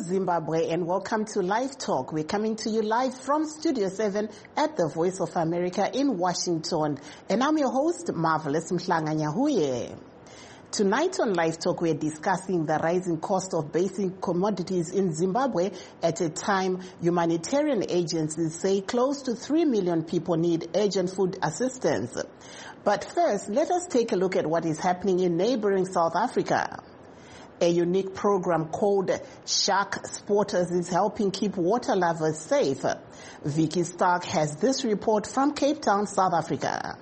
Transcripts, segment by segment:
Zimbabwe, and welcome to Live Talk. We're coming to you live from Studio 7 at the Voice of America in Washington. And I'm your host, Marvelous Mhlanga-Nyahuye. Tonight on Live Talk, we're discussing the rising cost of basic commodities in Zimbabwe at a time humanitarian agencies say close to 3 million people need urgent food assistance. But first, let us take a look at what is happening in neighboring South Africa. A unique program called Shark Spotters is helping keep water lovers safe. Vicky Stark has this report from Cape Town, South Africa.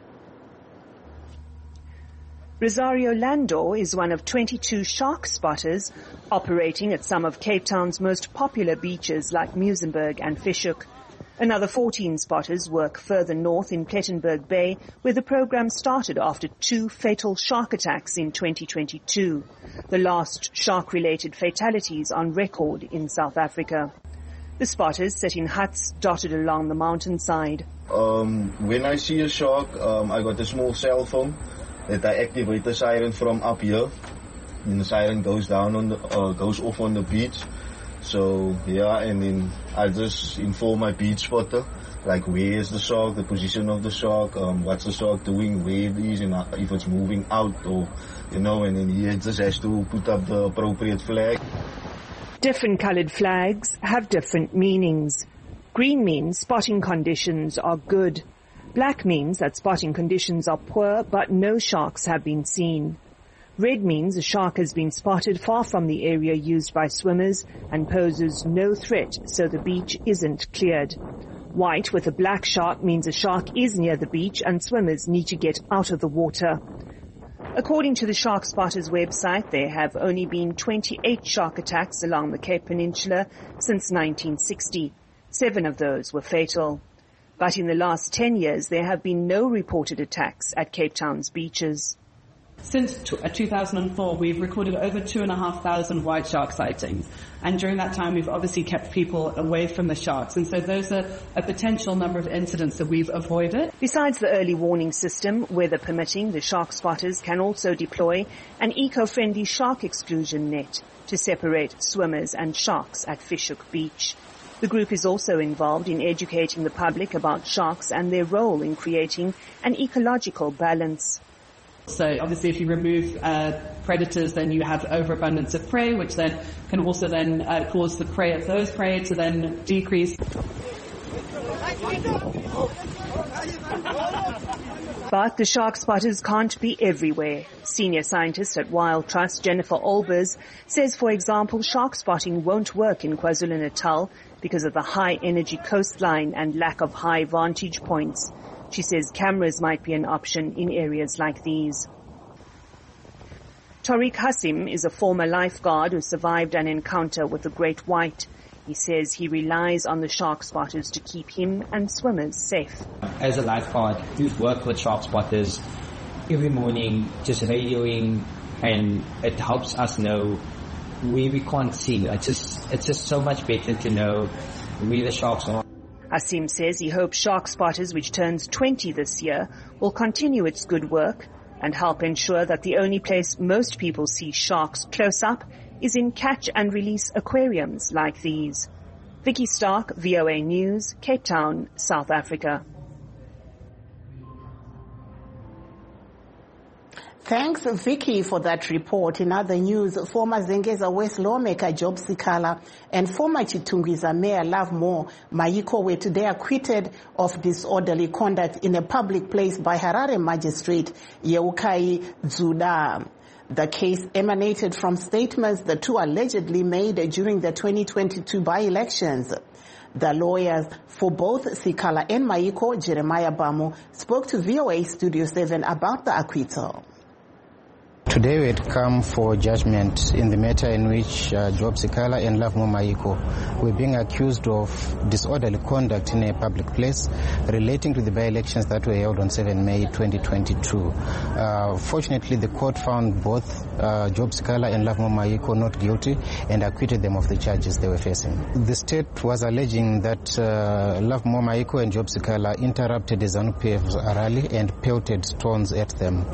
Rosario Landor is one of 22 shark spotters operating at some of Cape Town's most popular beaches like Muizenberg and Fish Hoek. Another 14 spotters work further north in Plettenberg Bay, where the program started after 2 fatal shark attacks in 2022, the last shark-related fatalities on record in South Africa. The spotters sit in huts dotted along the mountainside. When I see a shark, I got a small cell phone that I activate the siren from up here, and the siren goes down on the goes off on the beach. So yeah, and then I just inform my beach spotter, like where is the shark, the position of the shark, what's the shark doing, where it is, and if it's moving out, or and then he just has to put up the appropriate flag. Different colored flags have different meanings. Green means spotting conditions are good. Black means that spotting conditions are poor, but no sharks have been seen. Red means a shark has been spotted far from the area used by swimmers and poses no threat, so the beach isn't cleared. White with a black shark means a shark is near the beach and swimmers need to get out of the water. According to the Shark Spotters website, there have only been 28 shark attacks along the Cape Peninsula since 1960. 7 of those were fatal. But in the last 10 years, there have been no reported attacks at Cape Town's beaches. Since 2004, we've recorded over 2,500 white shark sightings. And during that time, we've obviously kept people away from the sharks. And so those are a potential number of incidents that we've avoided. Besides the early warning system, weather permitting, the shark spotters can also deploy an eco-friendly shark exclusion net to separate swimmers and sharks at Fish Hoek Beach. The group is also involved in educating the public about sharks and their role in creating an ecological balance. So obviously if you remove predators, then you have overabundance of prey, which then can also then cause the prey of those prey to then decrease. But the shark spotters can't be everywhere. Senior scientist at Wild Trust, Jennifer Olbers, says, for example, shark spotting won't work in KwaZulu-Natal because of the high energy coastline and lack of high vantage points. She says cameras might be an option in areas like these. Tariq Hassim is a former lifeguard who survived an encounter with the great white. He says he relies on the shark spotters to keep him and swimmers safe. As a lifeguard, we've worked with shark spotters every morning, just radioing, and it helps us know where we can't see. It's just so much better to know where the sharks are. Hassim says he hopes Shark Spotters, which turns 20 this year, will continue its good work and help ensure that the only place most people see sharks close up is in catch and release aquariums like these. Vicky Stark, VOA News, Cape Town, South Africa. Thanks, Vicky, for that report. In other news, former Zengeza West lawmaker Job Sikala and former Chitungwiza Mayor Lovemore Mayiko were today acquitted of disorderly conduct in a public place by Harare magistrate Yeukai Dzuda. The case emanated from statements the two allegedly made during the 2022 by-elections. The lawyers for both Sikala and Mayiko, Jeremiah Bamu, spoke to VOA Studio 7 about the acquittal. Today we had come for judgment in the matter in which Job Sikala and Lovemore Mayiko were being accused of disorderly conduct in a public place relating to the by-elections that were held on 7 May 2022. Fortunately, the court found both Job Sikala and Lovemore Mayiko not guilty and acquitted them of the charges they were facing. The state was alleging that Lovemore Mayiko and Job Sikala interrupted the ZANU-PF rally and pelted stones at them.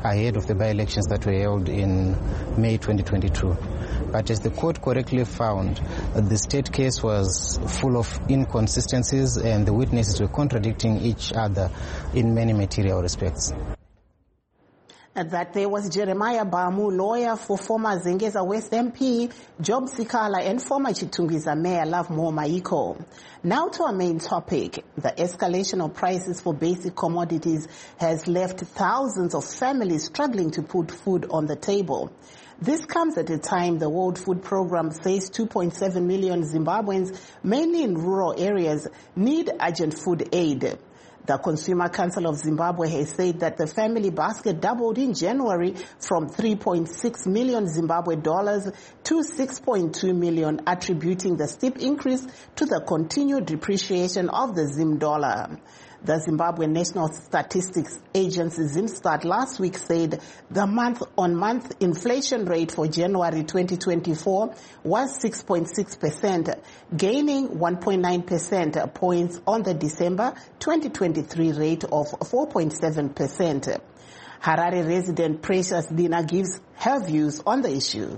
ahead of the by-elections that were held in May 2022. But as the court correctly found, the state case was full of inconsistencies and the witnesses were contradicting each other in many material respects. That there was Jeremiah Bamu, lawyer for former Zengeza West MP Job Sikala and former Chitungwiza Mayor Lovemore Maiko. Now to our main topic. The escalation of prices for basic commodities has left thousands of families struggling to put food on the table. This comes at a time the World Food Programme says 2.7 million Zimbabweans, mainly in rural areas, need urgent food aid. The Consumer Council of Zimbabwe has said that the family basket doubled in January from 3.6 million Zimbabwe dollars to 6.2 million, attributing the steep increase to the continued depreciation of the Zim dollar. The Zimbabwe National Statistics Agency, Zimstat, last week said the month-on-month inflation rate for January 2024 was 6.6%, gaining 1.9% points on the December 2023 rate of 4.7%. Harare resident Precious Dina gives her views on the issue.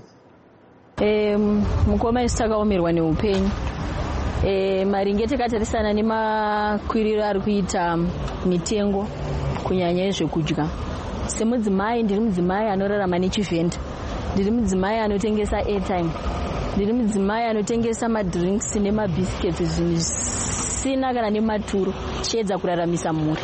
Maringe takatarisana nemakwiriro ari kuita mitengo kunyanya zvekudya. Semudzimai ndiri mudzimai anorarama nechivhenda. Ndiri mudzimai anotengesa airtime. Ndiri mudzimai anotengesa madrinks nemabhisiketi zvisina kana nematuro chiedza kuraramisa mhuri.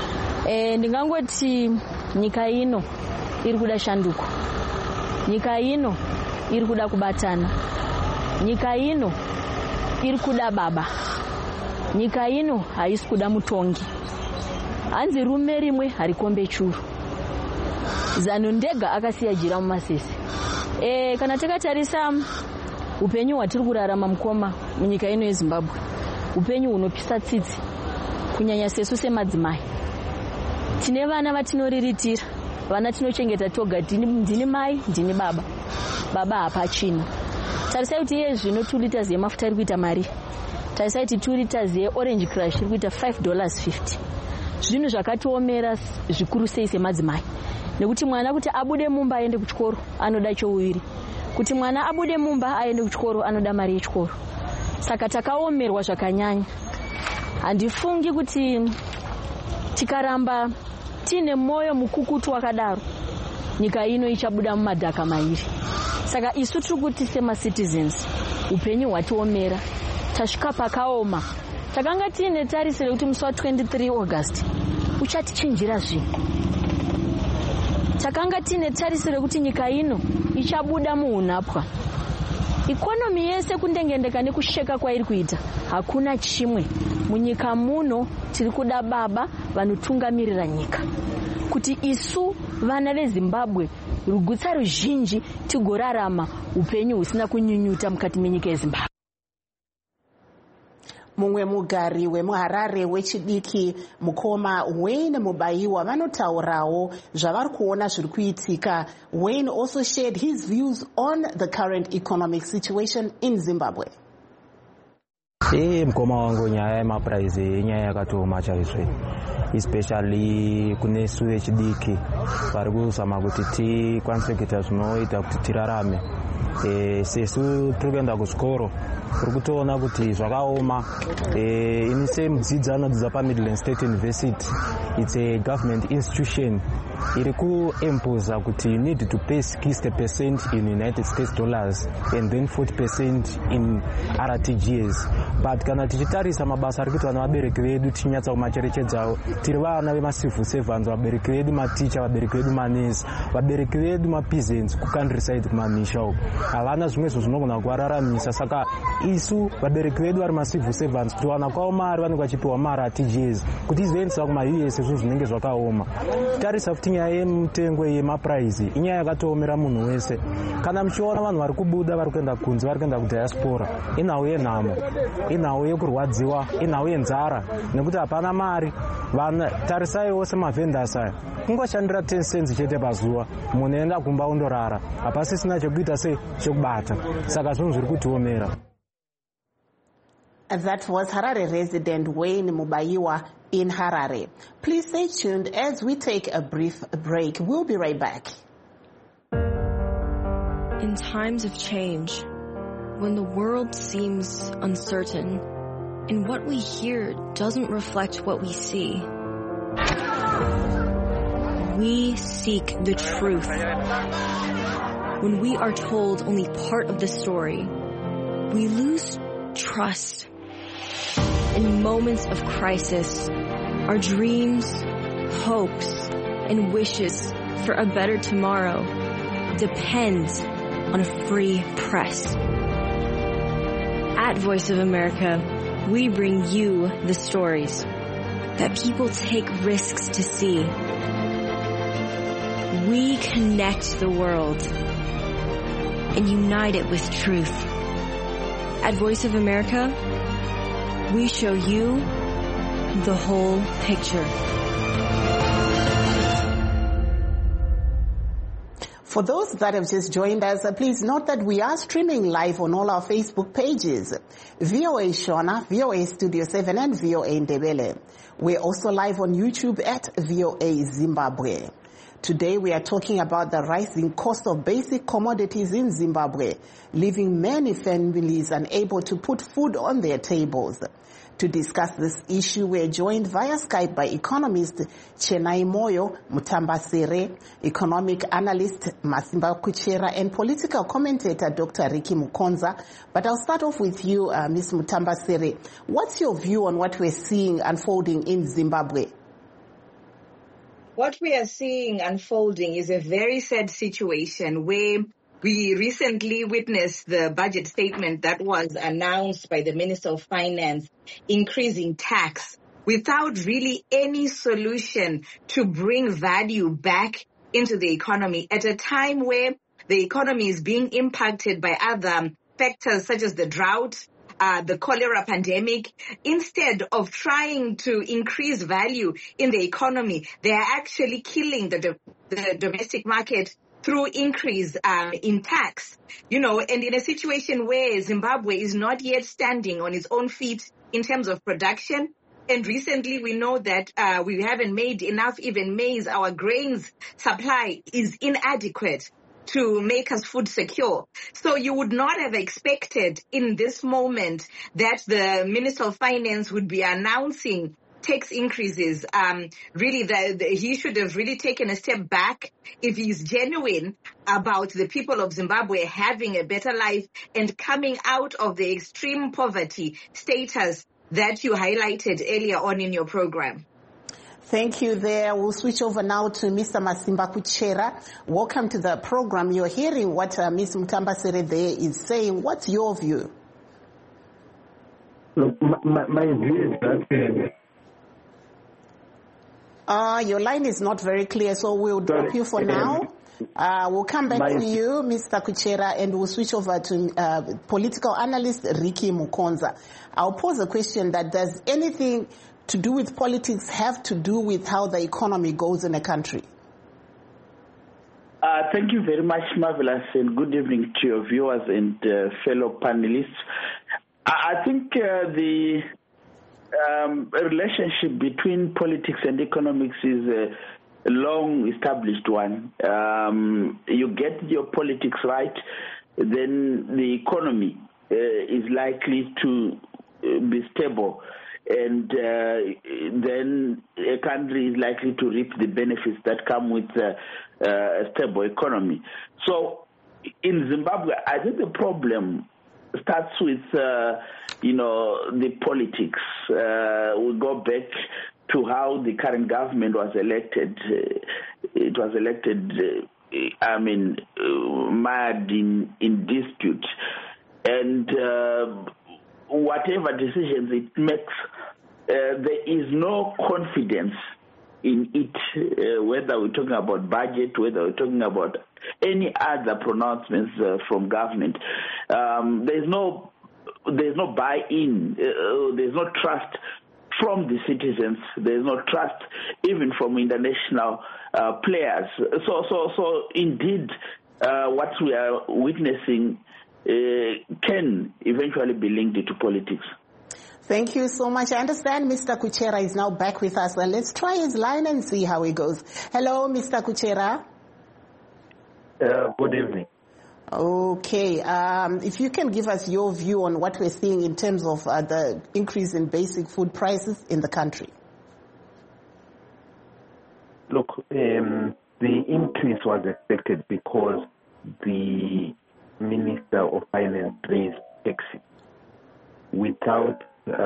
Ndingangoti nyika ino iri kuda shanduko. Nyika ino iri kuda kubatana. Nyika ino iri kuda baba. Nyika ino haisi kuda mutongi. Hanzi rume rimwe harikombe churu. Zano ndega akasiya jira mumasese. Kana takatarisa upenyu hwatiri kurarama mukoma munyika ino yeZimbabwe, upenyu hunopisa tsitsi kunyanya sesu semadzimai. Tine vana vatinoriritira, vana tinochengeta toga, ndini mai, ndini baba. Baba hapachina. Tarisai kuti iye zvino 2 liters yemafuta iri kuita mari. Tarisai kuti 2 liters yeorange crush iri kuita $5.50. Zvinhu zvakatiomera zvikuru sei semadzimai. Nekuti mwana kuti abude mumba aende kuchikoro anoda chouviri. Kuti mwana abude mumba aende kuchikoro anoda mari yechikoro. Saka takaomerwa zvakanyanya. Handifungi kuti tikaramba tine moyo mukukutu wakadaro, nyika ino ichabuda mumadhaka mairi. Saka isu tiri kuti sema citizens upenyu hwatiomera, tasvika pakaoma. Takanga tiine tarisiro kuti musi wa23 August uchatichinjira zvinhu. Takanga tiine tarisiro kuti nyika ino ichabuda muunapwa. Ikonomi yese kundengendeka nekusheka kwairi kuita, hakuna chimwe. Munyika muno tiri kuda baba vanotungamirira nyika. Kuti isu vana veZimbabwe rugutsa ruzhinji tigorarama upenyu husina kunyunyuta mukati menyika yeZimbabwe. Mumwe mugari wemuHarare wechidiki mukoma Wayne Mubaiwa vanotaurawo zvavari kuona zviri kuitika. Wayne also shared his views on the current economic situation in Zimbabwe. Mukoma wangu nyaya yemaprice nyaya yakatooma chaizvo, especially kune su vechidiki vari kuzama kuti tikwanise kuita zvinoita kuti tirarame. Sesu tiri kuenda kuzvikoro tiri kutoona kuti zvakaoma. Ini semudzidzi anodzidza paMidland State University, it's a government institution, iri kuemposa kuti you need to pay 60% in United States dollars and then 40% in RTGS. But kana tichitarisa mabasa ari kuitwa navabereki vedu tichinyatsa kumacherechedzawo, tiri vana vemacivil servants, vabereki vedu maticha, vabereki vedu manesi, vabereki vedu mapeasants kucountryside kumamisha uko havana zvimwezvo zvinogona kuvararamisa. Saka isu vabereki vedu vari macivil servants kutowana kwavo mari vanenge vachipiwa maRTGS kuti izoendesa kumaUS zvinhu zvinenge zvakaoma. Tarisa futi nyaya yemutengo yemaprice inyaya yakatoomera munhu wese. Kana muchiona vanhu vari kubuda vari kuenda kunze, vari kuenda kudiaspora, inhau yenhamo, inhau yekurwadziwa, inhau yenzara, nekuti hapana mari. Tarisaiwo semavhendas aya kungoshandira 10 cents chete pazuva, munhu enda kumba undorara, hapasisina chekuita sei chekubata. Saka zvinhu zviri kutiomera. That was Harare resident Wayne Mubayiwa in Harare. Please stay tuned as we take a brief break. We'll be right back. In times of change, when the world seems uncertain and what we hear doesn't reflect what we see, we seek the truth. When we are told only part of the story, we lose trust. In moments of crisis, our dreams, hopes, and wishes for a better tomorrow depend on a free press. At Voice of America, we bring you the stories that people take risks to see. We connect the world and unite it with truth. At Voice of America, we show you the whole picture. For those that have just joined us, please note that we are streaming live on all our Facebook pages, VOA Shona, VOA Studio 7, and VOA Ndebele. We're also live on YouTube at VOA Zimbabwe. Today we are talking about the rising cost of basic commodities in Zimbabwe, leaving many families unable to put food on their tables. To discuss this issue, we are joined via Skype by economist Chenai Moyo Mutambasere, economic analyst Masimba Kuchera, and political commentator Dr. Ricky Mukonza. But I'll start off with you, Ms. Mutambasere. What's your view on what we're seeing unfolding in Zimbabwe? What we are seeing unfolding is a very sad situation where we recently witnessed the budget statement that was announced by the Minister of Finance, increasing tax without really any solution to bring value back into the economy at a time where the economy is being impacted by other factors such as the drought, the cholera pandemic. Instead of trying to increase value in the economy, they are actually killing the domestic market through increase in tax. And in a situation where Zimbabwe is not yet standing on its own feet in terms of production, and recently we know that we haven't made enough even maize, our grains supply is inadequate to make us food secure. So you would not have expected in this moment that the Minister of Finance would be announcing tax increases. He should have really taken a step back if he's genuine about the people of Zimbabwe having a better life and coming out of the extreme poverty status that you highlighted earlier on in your program. Thank you there. We'll switch over now to Mr. Masimba Kuchera. Welcome to the program. You're hearing what Ms. Mutambasere there is saying. What's your view? Look, my view is that... your line is not very clear, so we'll drop you for now. We'll come back to you, Mr. Kuchera, and we'll switch over to political analyst Ricky Mukonza. I'll pose a question that does anything to do with politics have to do with how the economy goes in a country? Thank you very much, Marvelous, and good evening to your viewers and fellow panelists. I think the relationship between politics and economics is a long-established one. You get your politics right, then the economy is likely to be stable, and then a country is likely to reap the benefits that come with a stable economy. So in Zimbabwe, I think the problem starts with, the politics. We go back to how the current government was elected. It was elected, mired in dispute. And whatever decisions it makes, there is no confidence in it, whether we're talking about budget, whether we're talking about any other pronouncements from government. There's no buy-in, there's no trust from the citizens, there's no trust even from international players. So indeed, what we are witnessing can eventually be linked to politics. Thank you so much. I understand Mr. Kuchera is now back with us. Well, let's try his line and see how it goes. Hello, Mr. Kuchera. Good evening. Okay. If you can give us your view on what we're seeing in terms of the increase in basic food prices in the country. Look, the increase was expected because the Minister of Finance raised taxes without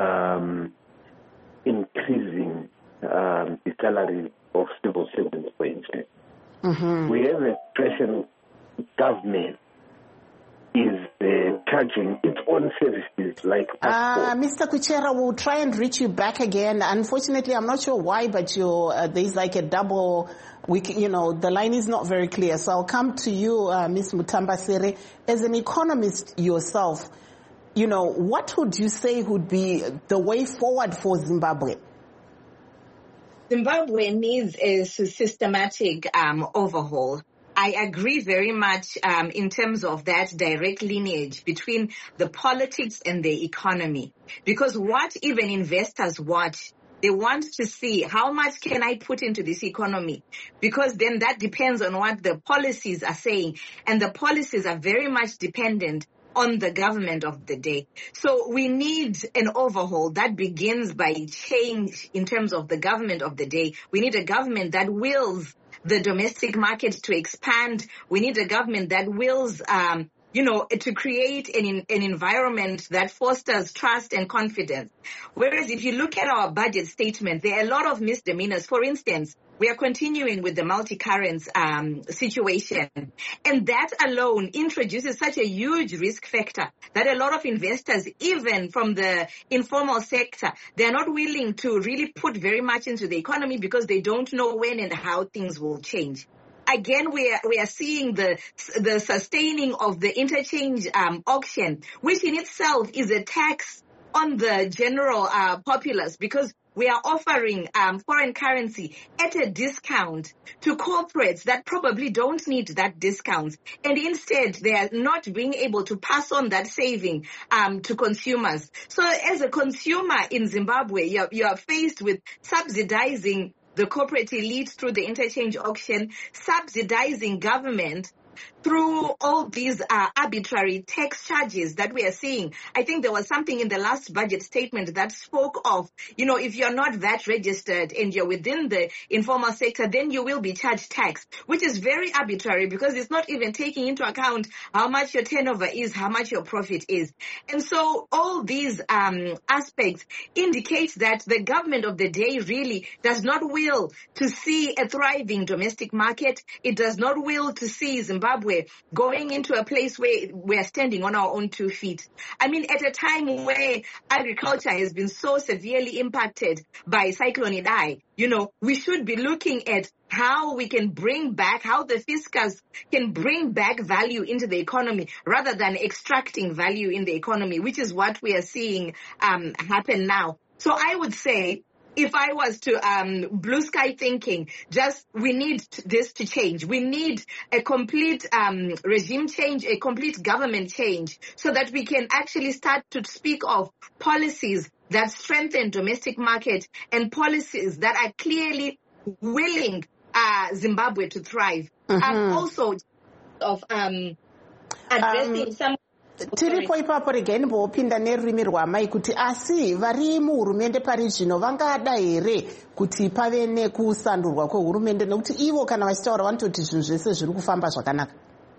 increasing the salary of civil servants, for instance. Mm-hmm. We have a expression, government is charging its own services like Mr. Kuchera, we'll try and reach you back again. Unfortunately, I'm not sure why, but there's like a double, the line is not very clear. So I'll come to you, Ms. Mutambasere. As an economist yourself, what would you say would be the way forward for Zimbabwe? Zimbabwe needs a systematic overhaul. I agree very much in terms of that direct lineage between the politics and the economy. Because what even investors watch, they want to see how much can I put into this economy, because then that depends on what the policies are saying. And the policies are very much dependent on the government of the day. So we need an overhaul that begins by change in terms of the government of the day. We need a government that wills the domestic market to expand. We need a government that wills, to create an environment that fosters trust and confidence. Whereas if you look at our budget statement, there are a lot of misdemeanors. For instance, we are continuing with the multi-currency situation. And that alone introduces such a huge risk factor that a lot of investors, even from the informal sector, they are not willing to really put very much into the economy because they don't know when and how things will change. Again, we are seeing the sustaining of the interchange auction, which in itself is a tax on the general populace, because we are offering foreign currency at a discount to corporates that probably don't need that discount. And instead, they are not being able to pass on that saving to consumers. So as a consumer in Zimbabwe, you are faced with subsidizing the corporate elite through the interchange auction, subsidizing government through all these arbitrary tax charges that we are seeing. I think there was something in the last budget statement that spoke of, if you're not VAT registered and you're within the informal sector, then you will be charged tax, which is very arbitrary because it's not even taking into account how much your turnover is, how much your profit is. And so all these aspects indicate that the government of the day really does not will to see a thriving domestic market. It does not will to see Zimbabwe going into a place where we are standing on our own 2 feet. I mean, at a time where agriculture has been so severely impacted by Cyclone Idai, we should be looking at how we can bring back, how the fiscus can bring back value into the economy rather than extracting value in the economy, which is what we are seeing happen now. So I would say, if I was to blue sky thinking, we need this to change. We need a complete regime change, a complete government change, so that we can actually start to speak of policies that strengthen domestic market and policies that are clearly willing Zimbabwe to thrive. Also of addressing some tiripo ipapo regai ndimbopinda nerurimi rwamai kuti asi vari muhurumende pari zvino vangada here kuti pave nekusandurwa kwehurumende, nekuti ivo kana vachitaura vanototi zvinhu zvese zviri kufamba zvakanaka.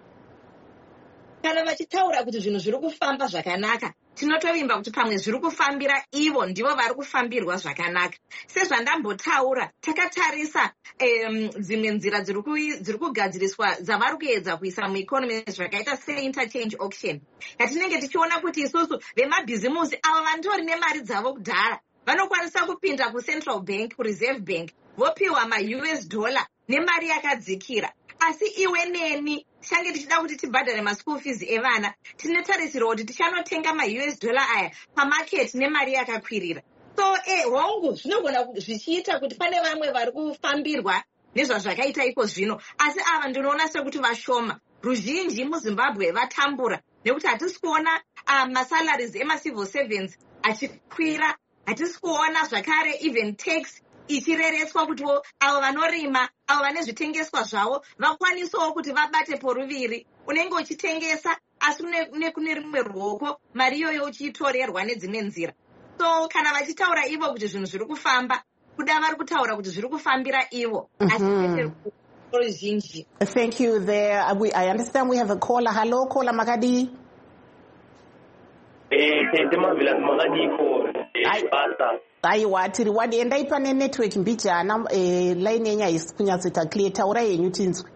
Kana vachitaura kuti zvinhu zviri kufamba zvakanaka, tinotovimba kuti pamwe zviri kufambira ivo ndivo vari kufambirwa zvakanaka. Sezvandambotaura, takatarisa dzimwe nzira dziri kugadziriswa dzavari kuedza kuisa mueconomy zvakaita seinterchange auction, yatinenge tichiona kuti isusu vemabhizimusi avo vandori nemari dzavo kudhara vanokwanisa kupinda kucentral bank, kureserve bank, vopiwa maUS dollar nemari yakadzikira. Asi iwe neni shange tichida kuti tibhadhare maschool fees evana, tinotarisirwa kuti tichanotenga maUS dollar aya pamarket nemari yakakwirira. So hongu zvinogona zvichiita kuti pane vamwe vari kufambirwa nezvazvakaita iko zvino, asi ava ndinoona sekuti vashoma. Ruzhinji muZimbabwe vatambura nekuti hatisi kuona masalaries emacivil servants achikwira hatisi kuona zvakare even tax ichirereswa kuti avo vanorima avo vane zvitengeswa zvavo vakwanisawo kuti vabate poruviri. Unenge uchitengesa asi nekune rimwe ruoko mari iyoyo uchiitorerwa nedzimwe nzira. So kana vachitaura ivo kuti zvinhu zviri kufamba, kuda vari kutaura kuti zviri kufambira ivo. Thank you there. I understand we have a caller. Hello, caller Makadi. Aiwa tiri wadi endai pane network mbijana line yenyu haisi kunyatsoita clear. Taurai yenyu tinzwe.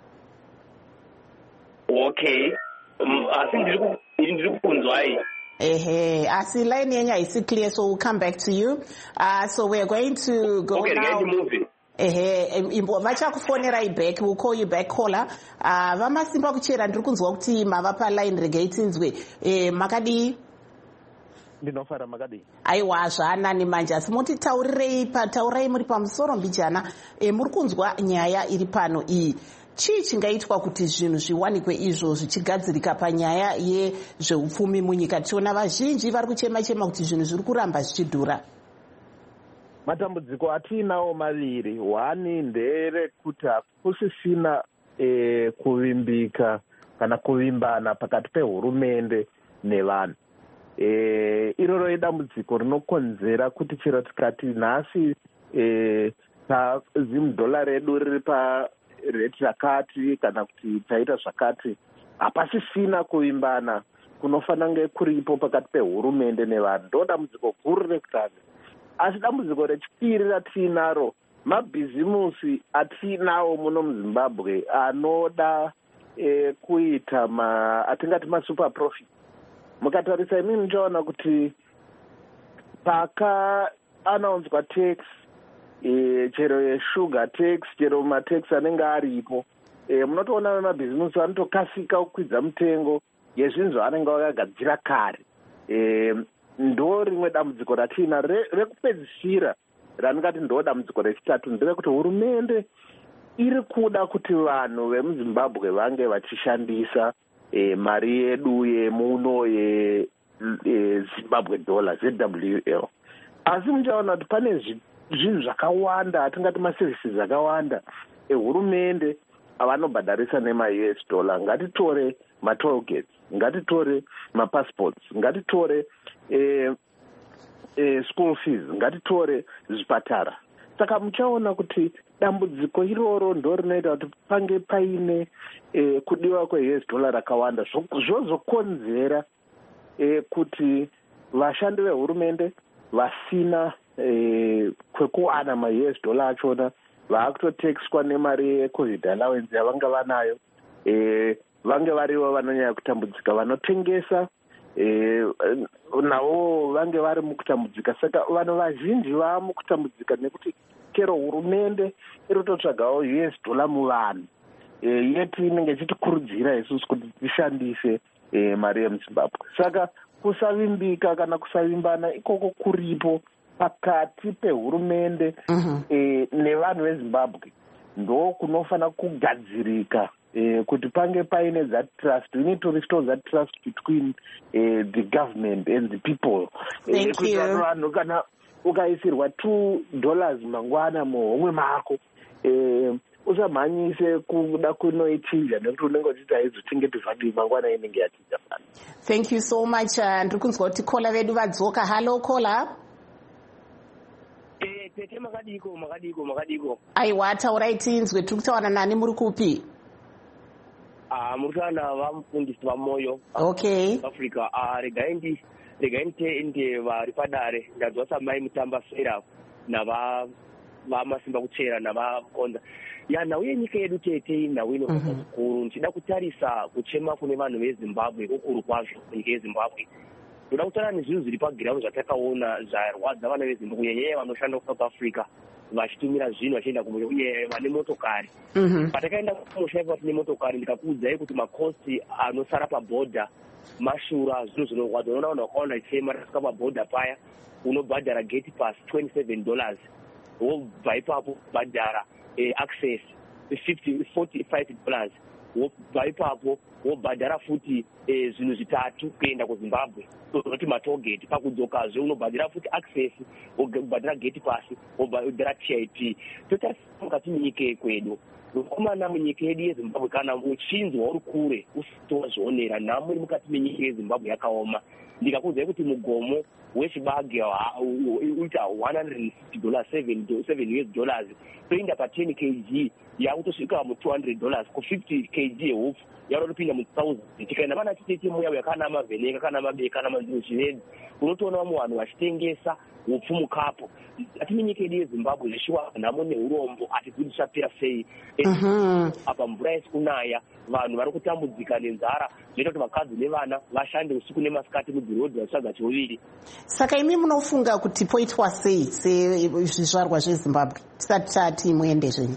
Okay. Asi ndiri kunzwai. Asi line yenyu haisi clear, so we'll come back to you. So we're going to go now. Vachakufonerai back. We'll call you back, caller. Vamasimba kuchera ndiri kunzwa kuti mava pa line regai tinzwe. Makadi ndinofara Makadi. Aiwa zvanani manje asi taurai muri pamusoro mbijana. Muri kunzwa nyaya iri pano iyi. Chii chingaitwa kuti zvinhu zviwanikwe izvo zvichigadzirika panyaya yezveupfumi munyika? Tiona vazhinji vari kuchema kuti zvinhu zviri kuramba zvichidhura. Matambudziko atinawo maviri. One nderekuti hakusisina kuvimbika kana kuvimbana pakati pehurumende nevanhu. Iroro idambudziko rinokonzera kuti chero tikati nhasi $1 redu riri pareti rakati kana kuti taita zvakati, hapasisina kuvimbana kunofanira kuripo pakati pehurumende nevanhu. Ndo dambudziko guru rekutanga. Asi dambudziko rechipiri ratinaro, mabhizimusi atinawo muno muZimbabwe anoda kuita atingati masuper profit. Mukatarisa imini muchaona kuti pakaanaunswa tax, chero yesugar tax, chero matax anenge aripo, munotoona mabhizimusi anotokasika kukwidza mutengo yezvinhu zvavanenge vakagadzira kare. Ndo rimwe dambudziko ratina. Rekupedzisira raningati ndo dambudziko rechitatu nderekuti hurumende iri kuda kuti vanhu vemuZimbabwe vange vachishandisa mari yedu yemuno yeZimbabwe dollar ZWL. Asi muchaona kuti pane zvinhu zvakawanda, atingati maservices akawanda ehurumende avanobhadharisa nema-US dollar. Ngatitore matoll gates, ngatitore mapassports, ngatitore school fees, ngatitore zvipatara. Saka muchaona kuti dambudziko iroro ndo rinoita kuti pange paine kudiwa kwe-US dollar rakawanda. Zvozokonzera kuti vashandi vehurumende vasina kwekuwana ma-US dollar achona vaakutotexwa nemari yeCovid allowance yavanga vanayo. Vange varivo vanonyanya kutambudzika, vanotengesa navo vange vari mukutambudzika. Saka vanhu vazhinji vaa mukutambudzika nekuti chero hurumende iri kutotsvagawo US dollar muvanhu, yeti inenge ichitikurudzira isusu kuti tishandise mari yemuZimbabwe. Saka kusavimbika kana kusavimbana ikoko kuripo pakati pehurumende nevanhu veZimbabwe ndo kunofanira kugadzirika kuti pange paine that trust. We need to restore that trust between the government and the people. Thank you. Vanhu kana ukaisirwa $2 mangwana muhomwe mako, usamhanyise kuda kunoichinja nekuti unenge uchiti haizochengeti vhadii mangwana inenge yachinja fana. Thank you so much. Ndiri kunzwa kuti kola vedu vadzoka. Hello kola. Tete makadiko. Aiwa taurai tinzwe, tiri kutaura nani, muri kupi? Muri kutaura vamufundisi vamoyo. Okay. Africa. Regai ndite vari padare ndadzwa samai mutamba sera navamasimba kuchera navakonza. Nhau yenyika yedu tete nhau inofamba zvikuru. Ndichida kutarisa kuchema kune vanhu veZimbabwe kukuru kwazvo munyika yeZimbabwe. Ndoda kutaura nezvinhu zviri pagiraundi zvatakaona zvarwadza vana veZimbabwe kunyanya vanoshanda kuSouth Africa vachitumira zvinhu vachienda kumwe uye vane motokari. Patakaenda kumusha ipapo tine motokari ndikakuudzai kuti makosti anosara pabhodha mashura zvinhu zvinorwadza. Unoona vanhu vakawanda ichema rasika pabhodha paya unobhadhara gate pass $27, wobva ipapo bhadhara access $45. wobva ipapo wobhadhara futi zvinhu zvitatu kuenda kuzimbabwe kuti matogeti pakudzokazve unobhadhira futi access wobhadhira geti pasi wobhadhira TIP. Totarisa mukati menyika yekwedu mukomana munyika yedu yezimbabwe kana uchinzwa uri kure usiti wazvionera nhamo iri mukati menyika yezimbabwe yakaoma. Ndikakuudzai kuti mugomo wechibage uita $160 $7 toenda pa10 kg yakutosvika mu$200 ku50 kg yehupfu yarotopinda mu1000. Tikaenda vana titete muya yakana mavheneka kana mabeka kana manziro zvinedzi unotoona vamwe vanhu vachitengesa hupfu mukapo. Ati munyika yedu yezimbabwe zvichiwa nhamo neurombo hatizidi zvapera sei. Apa mvura isi kunaya vanhu vari kutambudzika nenzara zvinoita kuti vakadzi nevana vashande usiku nemasikati mudhirodhi vachitsvaga chiuviri. Saka imi munofunga kuti poitwa sei sezvizvarwa zvezimbabwe tisati tati muende zvenyu?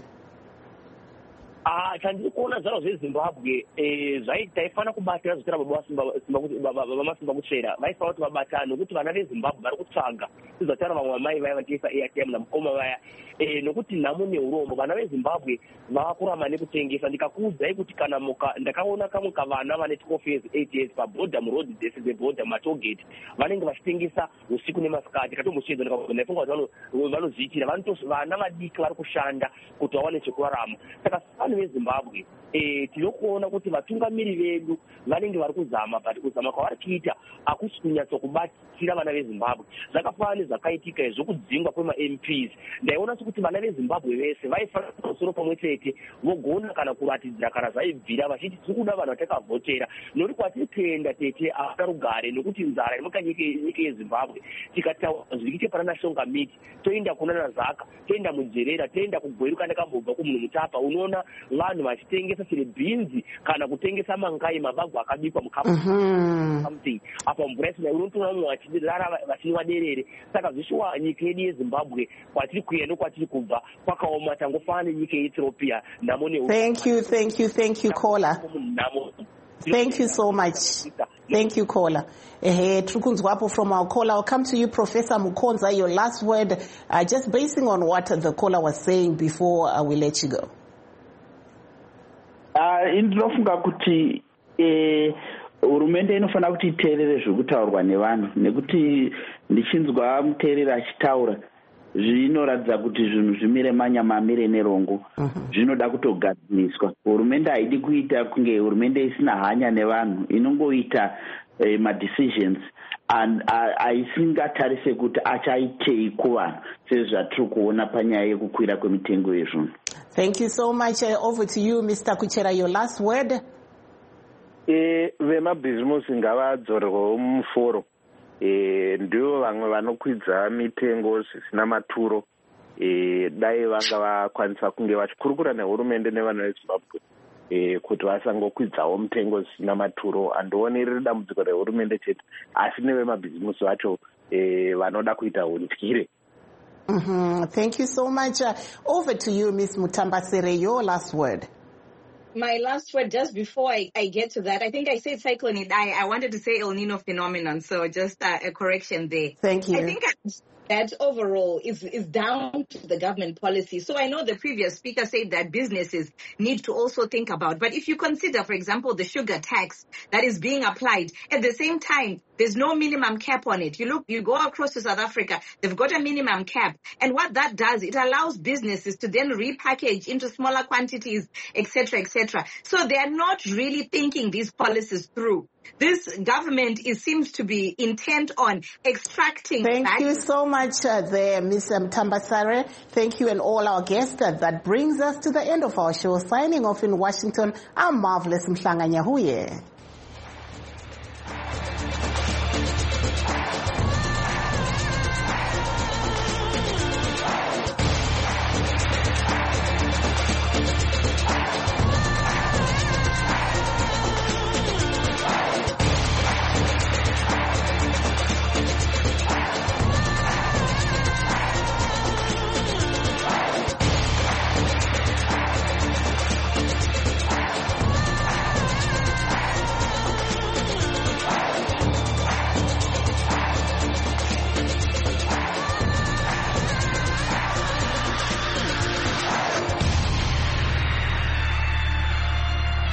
Chandiri kuona zvaro zvezimbabwe taifana kubatira zvitira vamasimba kutsvera vaifana kuti vabatane nokuti vana vezimbabwe vari kutsvaga tizotaura vamwe vamai vaya vatiisa ATM namukoma vaya nokuti nhamo neurombo vana vezimbabwe vavakurama nekutengesa. Ndikakuudzai kuti kana ndakaona kamwe kavana vane 12 years 8 years pabhodha murodhi dzese dzebhodha matogeti vanenge vachitengesa usiku nemasikati katombochedza ndaifunga kuti vanozviitira vana vadiki vari kushanda kuti vawane chekurarama. Saka vanhu vezimbabwe tinokuona kuti vatungamiri vedu vanenge vari kuzama but kuzama kwavari kuita hakusi kunyatsokubatsira vana vezimbabwe. Zvakafanana nezvakaitika zvokudzingwa kwemaMPs ndaiona sekuti vana vezimbabwe vese vaifana pamusoro pamwe chete vogona kana kuratidzira kana zvaibvira vachiti tiri kuda vanhu vatakavhotera nokuti kwatiri kuenda tete havana rugare nokuti nzara nyika yezimbabwe tikataura zvirikiite pananashonga miti toenda kuna nazaka toenda mujerera toenda kugweru kana kambobva kumunhu mutapa unoona vanhu vachitengesa chiri bhinzi kana kutengesa mangai mabagwa akabikwa mukapu something apa mvura isina unotoona vamwe vachirara vachinwa derere. Saka zvishuwa nyika yedu yezimbabwe kwatiri kuenda nokwatiri kubva kwakaoma tangofanana nenyika yeEthiopia nhamo Thank you caller. Thank you so much. Thank you caller. Tiri kunzwapo from our caller. I'll come to you Professor Mukonza, your last word, just basing on what the caller was saying before we let you go. Ndinofunga kuti hurumende inofanira kuti iteerere zvekutaurwa nevanhu nekuti ndichinzwa muteereri achitaura zvinoratidza kuti zvinhu zvimire manyamamire nerongo zvinoda kutogadziriswa. Hurumende haidi kuita kunge hurumende isina hanya nevanhu inongoita madecisions and aisingatarise kuti achaitei kuvanhu sezvatiri kuona panyaya yekukwira kwemitengo yezvinhu. Thank you so much. Over to you, Mr. Kuchera, your last word. Vemabhizimusi ngavadzorerwewo muforo. Ndivo vamwe vanokwidza mitengo zvisina maturo. Dai vanga vakwanisa kunge vachikurukura nehurumende nevana veZimbabwe kuti vasangokwidzawo mitengo zvisina maturo. Handioni riri dambudziko rehurumende chete asi nevemabhizimusi vacho vanoda kuita hundyire. Thank you so much. Over to you, Ms. Mutambasere, your last word. My last word, just before I get to that, I think I said Cyclone Idai. I wanted to say El Nino phenomenon, so just a correction there. Thank you. I think that overall is down to the government policy. So I know the previous speaker said that businesses need to also think about. But if you consider, for example, the sugar tax that is being applied, at the same time, there's no minimum cap on it. You go across to South Africa, they've got a minimum cap. And what that does, it allows businesses to then repackage into smaller quantities, etc., etc. So they are not really thinking these policies through. This government seems to be intent on extracting. Thank you so much there, Ms. Mutambasere. Thank you and all our guests. That brings us to the end of our show. Signing off in Washington, I'm Marvelous Mhlanga Nyahuye.